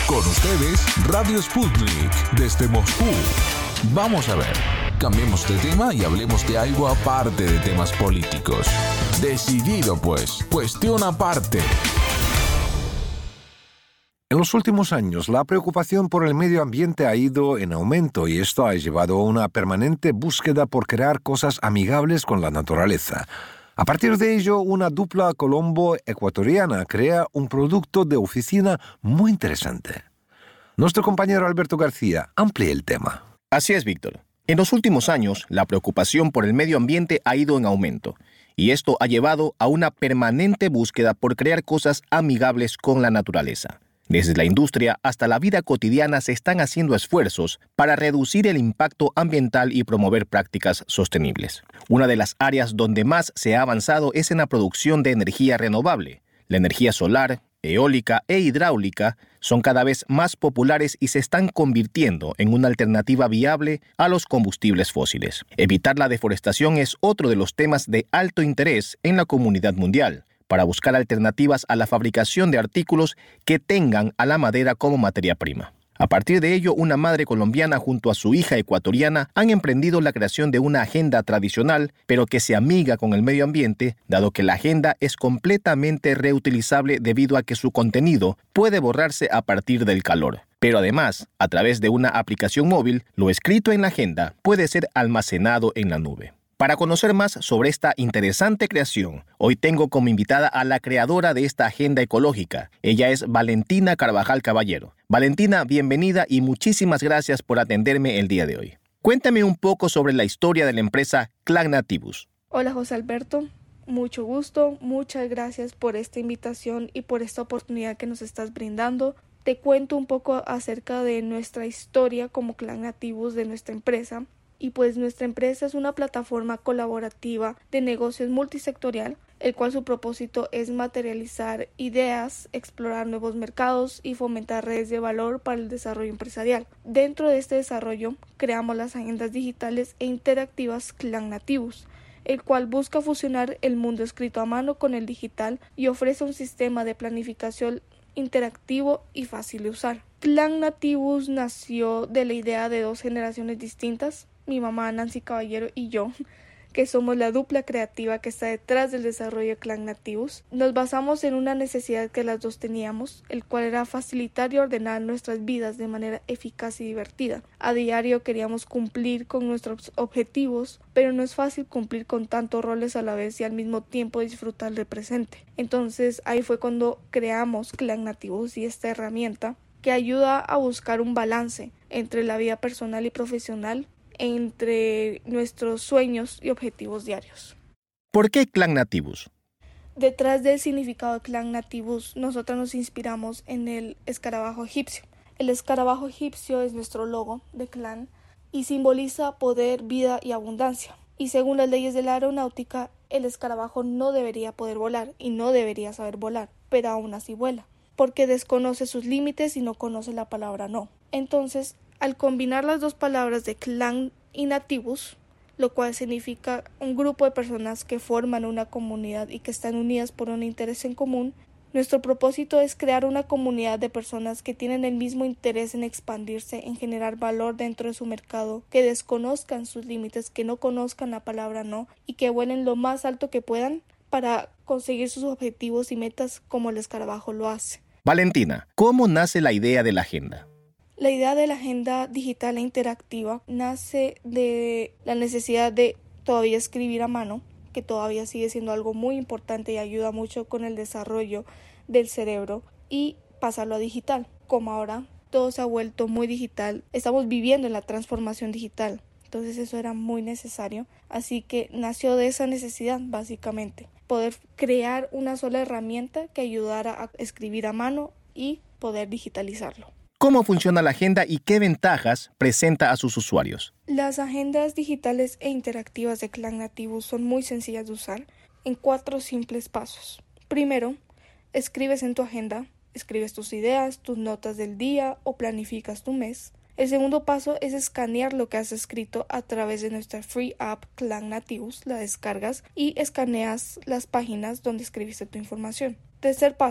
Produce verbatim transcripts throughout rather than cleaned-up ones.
Con ustedes, Radio Sputnik, desde Moscú. Vamos a ver, cambiemos de tema y hablemos de algo aparte de temas políticos. Decidido pues, cuestión aparte. En los últimos años, la preocupación por el medio ambiente ha ido en aumento y esto ha llevado a una permanente búsqueda por crear cosas amigables con la naturaleza. A partir de ello, una dupla colombo-ecuatoriana crea un producto de oficina muy interesante. Nuestro compañero Alberto García amplía el tema. Así es, Víctor. En los últimos años, la preocupación por el medio ambiente ha ido en aumento, y esto ha llevado a una permanente búsqueda por crear cosas amigables con la naturaleza. Desde la industria hasta la vida cotidiana se están haciendo esfuerzos para reducir el impacto ambiental y promover prácticas sostenibles. Una de las áreas donde más se ha avanzado es en la producción de energía renovable. La energía solar, eólica e hidráulica son cada vez más populares y se están convirtiendo en una alternativa viable a los combustibles fósiles. Evitar la deforestación es otro de los temas de alto interés en la comunidad mundial, para buscar alternativas a la fabricación de artículos que tengan a la madera como materia prima. A partir de ello, una madre colombiana junto a su hija ecuatoriana han emprendido la creación de una agenda tradicional, pero que se amiga con el medio ambiente, dado que la agenda es completamente reutilizable debido a que su contenido puede borrarse a partir del calor. Pero además, a través de una aplicación móvil, lo escrito en la agenda puede ser almacenado en la nube. Para conocer más sobre esta interesante creación, hoy tengo como invitada a la creadora de esta agenda ecológica. Ella es Valentina Carvajal Caballero. Valentina, bienvenida y muchísimas gracias por atenderme el día de hoy. Cuéntame un poco sobre la historia de la empresa Clan Nativus. Hola José Alberto, mucho gusto, muchas gracias por esta invitación y por esta oportunidad que nos estás brindando. Te cuento un poco acerca de nuestra historia como Clan Nativus de nuestra empresa. Y pues nuestra empresa es una plataforma colaborativa de negocios multisectorial, el cual su propósito es materializar ideas, explorar nuevos mercados y fomentar redes de valor para el desarrollo empresarial. Dentro de este desarrollo, creamos las agendas digitales e interactivas Clan Nativus, el cual busca fusionar el mundo escrito a mano con el digital y ofrece un sistema de planificación interactivo y fácil de usar. Clan Nativus nació de la idea de dos generaciones distintas, mi mamá Nancy Caballero y yo, que somos la dupla creativa que está detrás del desarrollo de Clan Nativus. Nos basamos en una necesidad que las dos teníamos, el cual era facilitar y ordenar nuestras vidas de manera eficaz y divertida. A diario queríamos cumplir con nuestros objetivos, pero no es fácil cumplir con tantos roles a la vez y al mismo tiempo disfrutar del presente. Entonces ahí fue cuando creamos Clan Nativus y esta herramienta que ayuda a buscar un balance entre la vida personal y profesional, entre nuestros sueños y objetivos diarios. ¿Por qué Clan Nativus? Detrás del significado de Clan Nativus, nosotros nos inspiramos en el escarabajo egipcio. El escarabajo egipcio es nuestro logo de clan y simboliza poder, vida y abundancia. Y según las leyes de la aeronáutica, el escarabajo no debería poder volar y no debería saber volar, pero aún así vuela, porque desconoce sus límites y no conoce la palabra no. Entonces, al combinar las dos palabras de clan y nativus, lo cual significa un grupo de personas que forman una comunidad y que están unidas por un interés en común, nuestro propósito es crear una comunidad de personas que tienen el mismo interés en expandirse, en generar valor dentro de su mercado, que desconozcan sus límites, que no conozcan la palabra no y que vuelen lo más alto que puedan para conseguir sus objetivos y metas como el escarabajo lo hace. Valentina, ¿cómo nace la idea de la agenda? La idea de la agenda digital e interactiva nace de la necesidad de todavía escribir a mano, que todavía sigue siendo algo muy importante y ayuda mucho con el desarrollo del cerebro, y pasarlo a digital. Como ahora todo se ha vuelto muy digital, estamos viviendo en la transformación digital, entonces eso era muy necesario. Así que nació de esa necesidad, básicamente, poder crear una sola herramienta que ayudara a escribir a mano y poder digitalizarlo. ¿Cómo funciona la agenda y qué ventajas presenta a sus usuarios? Las agendas digitales e interactivas de Clan Nativus son muy sencillas de usar en cuatro simples pasos. Primero, escribes en tu agenda, escribes tus ideas, tus notas del día o planificas tu mes. El segundo paso es escanear lo que has escrito a través de nuestra free app Clan Nativus, la descargas y escaneas las páginas donde escribiste tu información. Tercer paso,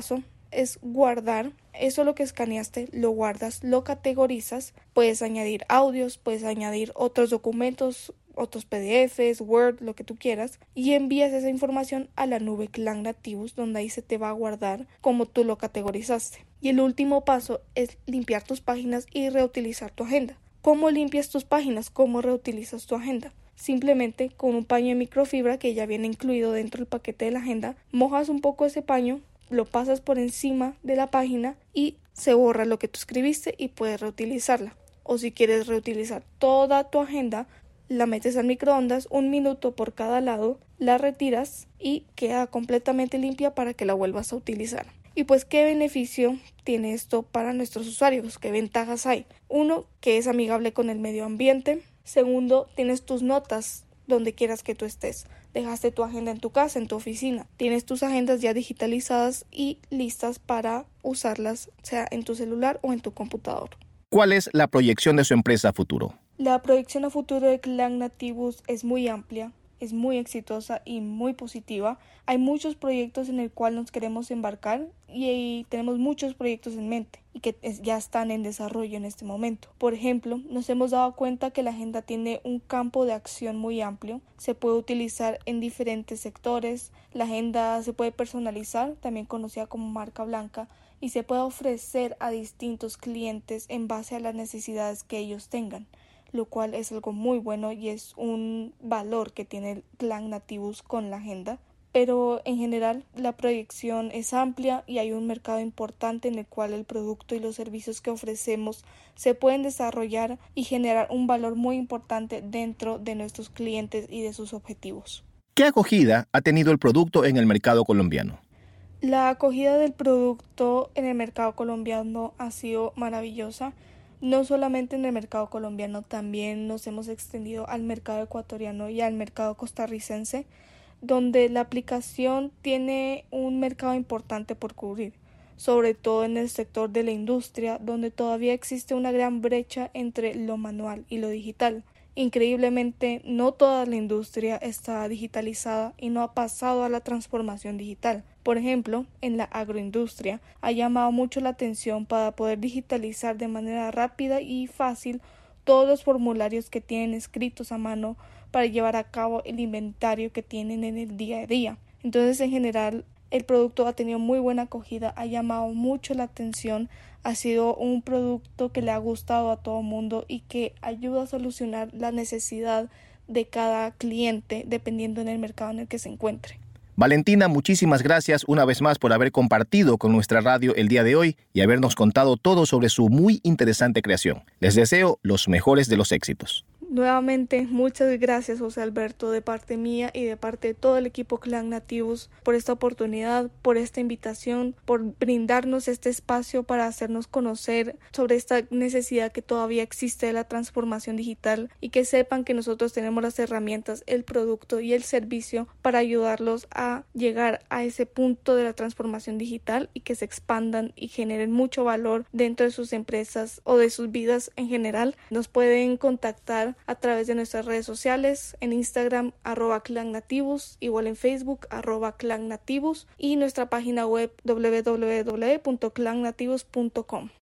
es guardar. Eso lo que escaneaste lo guardas, lo categorizas, puedes añadir audios, puedes añadir otros documentos, otros P D Efes, Word, lo que tú quieras, y envías esa información a la nube Clan Nativus, donde ahí se te va a guardar como tú lo categorizaste. Y el último paso es limpiar tus páginas y reutilizar tu agenda. ¿Cómo limpias tus páginas? ¿Cómo reutilizas tu agenda? Simplemente con un paño de microfibra que ya viene incluido dentro del paquete de la agenda, mojas un poco ese paño, lo pasas por encima de la página y se borra lo que tú escribiste y puedes reutilizarla. O si quieres reutilizar toda tu agenda, la metes al microondas un minuto por cada lado, la retiras y queda completamente limpia para que la vuelvas a utilizar. Y pues, ¿qué beneficio tiene esto para nuestros usuarios? ¿Qué ventajas hay? Uno, que es amigable con el medio ambiente. Segundo, tienes tus notas donde quieras que tú estés. Dejaste tu agenda en tu casa, en tu oficina. Tienes tus agendas ya digitalizadas y listas para usarlas, sea en tu celular o en tu computador. ¿Cuál es la proyección de su empresa a futuro? La proyección a futuro de Clan Nativus es muy amplia, es muy exitosa y muy positiva. Hay muchos proyectos en el cual nos queremos embarcar y, y tenemos muchos proyectos en mente y que es, ya están en desarrollo en este momento. Por ejemplo, nos hemos dado cuenta que la agenda tiene un campo de acción muy amplio. Se puede utilizar en diferentes sectores. La agenda se puede personalizar, también conocida como marca blanca, y se puede ofrecer a distintos clientes en base a las necesidades que ellos tengan, lo cual es algo muy bueno y es un valor que tiene el Clan Nativus con la agenda. Pero en general la proyección es amplia y hay un mercado importante en el cual el producto y los servicios que ofrecemos se pueden desarrollar y generar un valor muy importante dentro de nuestros clientes y de sus objetivos. ¿Qué acogida ha tenido el producto en el mercado colombiano? La acogida del producto en el mercado colombiano ha sido maravillosa. No solamente en el mercado colombiano, también nos hemos extendido al mercado ecuatoriano y al mercado costarricense, donde la aplicación tiene un mercado importante por cubrir, sobre todo en el sector de la industria, donde todavía existe una gran brecha entre lo manual y lo digital. Increíblemente, no toda la industria está digitalizada y no ha pasado a la transformación digital. Por ejemplo, en la agroindustria ha llamado mucho la atención para poder digitalizar de manera rápida y fácil todos los formularios que tienen escritos a mano para llevar a cabo el inventario que tienen en el día a día. Entonces, en general, el producto ha tenido muy buena acogida, ha llamado mucho la atención, ha sido un producto que le ha gustado a todo el mundo y que ayuda a solucionar la necesidad de cada cliente dependiendo en el mercado en el que se encuentre. Valentina, muchísimas gracias una vez más por haber compartido con nuestra radio el día de hoy y habernos contado todo sobre su muy interesante creación. Les deseo los mejores de los éxitos. Nuevamente, muchas gracias, José Alberto, de parte mía y de parte de todo el equipo Clan Nativus por esta oportunidad, por esta invitación, por brindarnos este espacio para hacernos conocer sobre esta necesidad que todavía existe de la transformación digital y que sepan que nosotros tenemos las herramientas, el producto y el servicio para ayudarlos a llegar a ese punto de la transformación digital y que se expandan y generen mucho valor dentro de sus empresas o de sus vidas en general. Nos pueden contactar a través de nuestras redes sociales, en Instagram arroba Clan Nativus, igual en Facebook arroba Clan Nativus y nuestra página web doble u doble u doble u punto clan nativus punto com.